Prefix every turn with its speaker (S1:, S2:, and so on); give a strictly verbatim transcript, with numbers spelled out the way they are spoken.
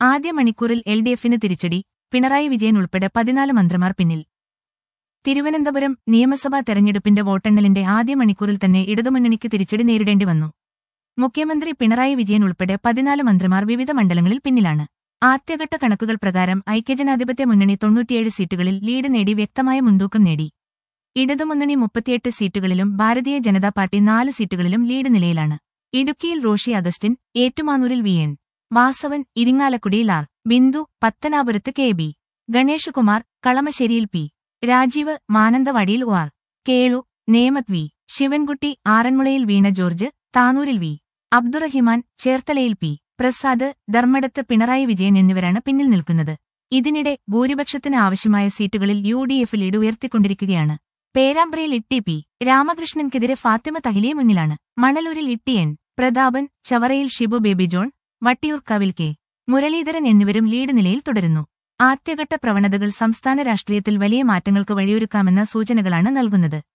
S1: ആദ്യ മണിക്കൂറിൽ L D എഫിന് തിരിച്ചടി, പിണറായി വിജയൻ ഉൾപ്പെടെ പതിനാല് മന്ത്രിമാർ പിന്നിൽ. തിരുവനന്തപുരം നിയമസഭാ തെരഞ്ഞെടുപ്പിന്റെ വോട്ടെണ്ണലിന്റെ ആദ്യ മണിക്കൂറിൽ തന്നെ ഇടതുമുന്നണിക്ക് തിരിച്ചടി നേരിടേണ്ടി വന്നു. മുഖ്യമന്ത്രി പിണറായി വിജയൻ ഉൾപ്പെടെ പതിനാല് മന്ത്രിമാർ വിവിധ മണ്ഡലങ്ങളിൽ പിന്നിലാണ്. ആദ്യഘട്ട കണക്കുകൾ പ്രകാരം ഐക്യജനാധിപത്യ മുന്നണി തൊണ്ണൂറ്റിയേഴ് സീറ്റുകളിൽ ലീഡ് നേടി വ്യക്തമായ മുൻതൂക്കം നേടി. ഇടതുമുന്നണി മുപ്പത്തിയെട്ട് സീറ്റുകളിലും ഭാരതീയ ജനതാ പാർട്ടി നാല് സീറ്റുകളിലും ലീഡ് നിലയിലാണ്. ഇടുക്കിയിൽ റോഷി അഗസ്റ്റിൻ, ഏറ്റുമാനൂരിൽ വി എൻ വാസവൻ, ഇരിങ്ങാലക്കുടിയിൽ ആർ ബിന്ദു, പത്തനാപുരത്ത് കെ ബി ഗണേഷകുമാർ, കളമശ്ശേരിയിൽ പി രാജീവ്, മാനന്തവാടിയിൽ ഒ ആർ കേളു, നേമത്ത് വി ശിവൻകുട്ടി, ആറന്മുളയിൽ വീണ ജോർജ്, താനൂരിൽ വി അബ്ദുറഹിമാൻ, ചേർത്തലയിൽ പി പ്രസാദ്, ധർമ്മടത്ത് പിണറായി വിജയൻ എന്നിവരാണ് പിന്നിൽ നിൽക്കുന്നത്. ഇതിനിടെ ഭൂരിപക്ഷത്തിന് ആവശ്യമായ സീറ്റുകളിൽ യു ഡി എഫ് ലീഡ് ഉയർത്തിക്കൊണ്ടിരിക്കുകയാണ്. പേരാമ്പ്രയിൽ ഇട്ടി പി രാമകൃഷ്ണൻക്കെതിരെ ഫാത്തിമ തഹിലിയെ മുന്നിലാണ്. മണലൂരിൽ ഇട്ടി എൻ പ്രതാപൻ, ചവറയിൽ ഷിബു ബേബി ജോൺ, വട്ടിയൂർക്കാവിൽ കെ മുരളീധരൻ എന്നിവരും ലീഡ് നിലയിൽ തുടരുന്നു. ആദ്യഘട്ട പ്രവണതകൾ സംസ്ഥാന രാഷ്ട്രീയത്തിൽ വലിയ മാറ്റങ്ങൾക്ക് വഴിയൊരുക്കാമെന്ന സൂചനകളാണ് നൽകുന്നത്.